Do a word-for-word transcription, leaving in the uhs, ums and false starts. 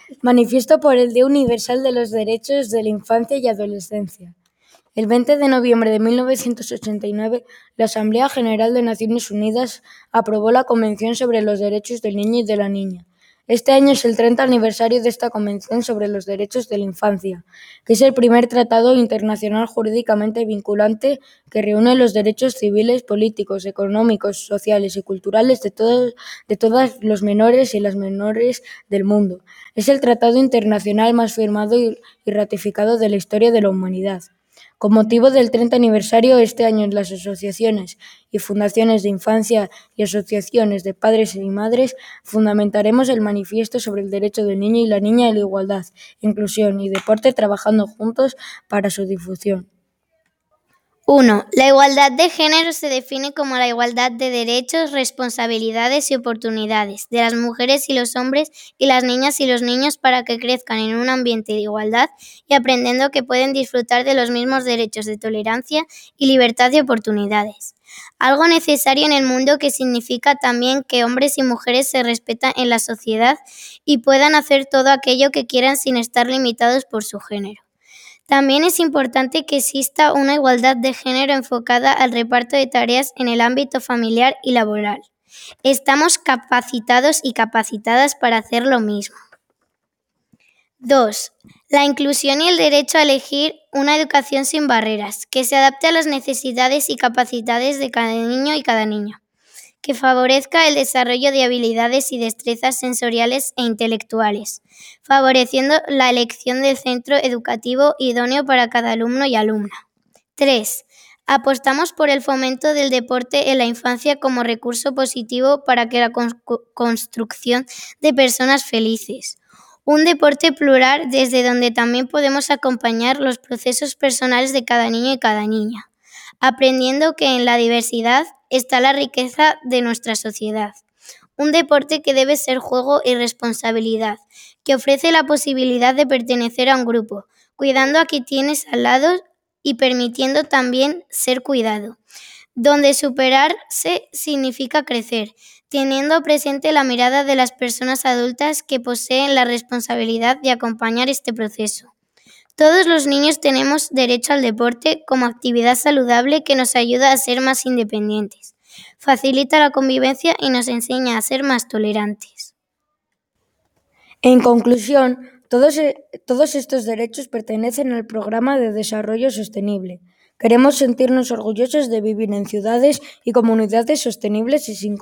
Manifiesto por el Día Universal de los Derechos de la Infancia y Adolescencia. El veinte de noviembre de mil novecientos ochenta y nueve, la Asamblea General de Naciones Unidas aprobó la Convención sobre los Derechos del Niño y de la Niña. Este año es el treinta aniversario de esta Convención sobre los Derechos de la Infancia, que es el primer tratado internacional jurídicamente vinculante que reúne los derechos civiles, políticos, económicos, sociales y culturales de todos de todas los menores y las menores del mundo. Es el tratado internacional más firmado y, y ratificado de la historia de la humanidad. Con motivo del treinta aniversario, este año las asociaciones y fundaciones de infancia y asociaciones de padres y madres fundamentaremos el manifiesto sobre el derecho del niño y la niña a la igualdad, inclusión y deporte, trabajando juntos para su difusión. uno. La igualdad de género se define como la igualdad de derechos, responsabilidades y oportunidades de las mujeres y los hombres y las niñas y los niños para que crezcan en un ambiente de igualdad y aprendiendo que pueden disfrutar de los mismos derechos de tolerancia y libertad de oportunidades. Algo necesario en el mundo que significa también que hombres y mujeres se respetan en la sociedad y puedan hacer todo aquello que quieran sin estar limitados por su género. También es importante que exista una igualdad de género enfocada al reparto de tareas en el ámbito familiar y laboral. Estamos capacitados y capacitadas para hacer lo mismo. dos. La inclusión y el derecho a elegir una educación sin barreras, que se adapte a las necesidades y capacidades de cada niño y cada niña, que favorezca el desarrollo de habilidades y destrezas sensoriales e intelectuales, favoreciendo la elección del centro educativo idóneo para cada alumno y alumna. tres. Apostamos por el fomento del deporte en la infancia como recurso positivo para que la con- construcción de personas felices. Un deporte plural desde donde también podemos acompañar los procesos personales de cada niño y cada niña, aprendiendo que en la diversidad está la riqueza de nuestra sociedad. Un deporte que debe ser juego y responsabilidad, que ofrece la posibilidad de pertenecer a un grupo, cuidando a quien tienes al lado y permitiendo también ser cuidado, donde superarse significa crecer, teniendo presente la mirada de las personas adultas que poseen la responsabilidad de acompañar este proceso. Todos los niños tenemos derecho al deporte como actividad saludable que nos ayuda a ser más independientes, facilita la convivencia y nos enseña a ser más tolerantes. En conclusión, todos, todos estos derechos pertenecen al Programa de Desarrollo Sostenible. Queremos sentirnos orgullosos de vivir en ciudades y comunidades sostenibles y sin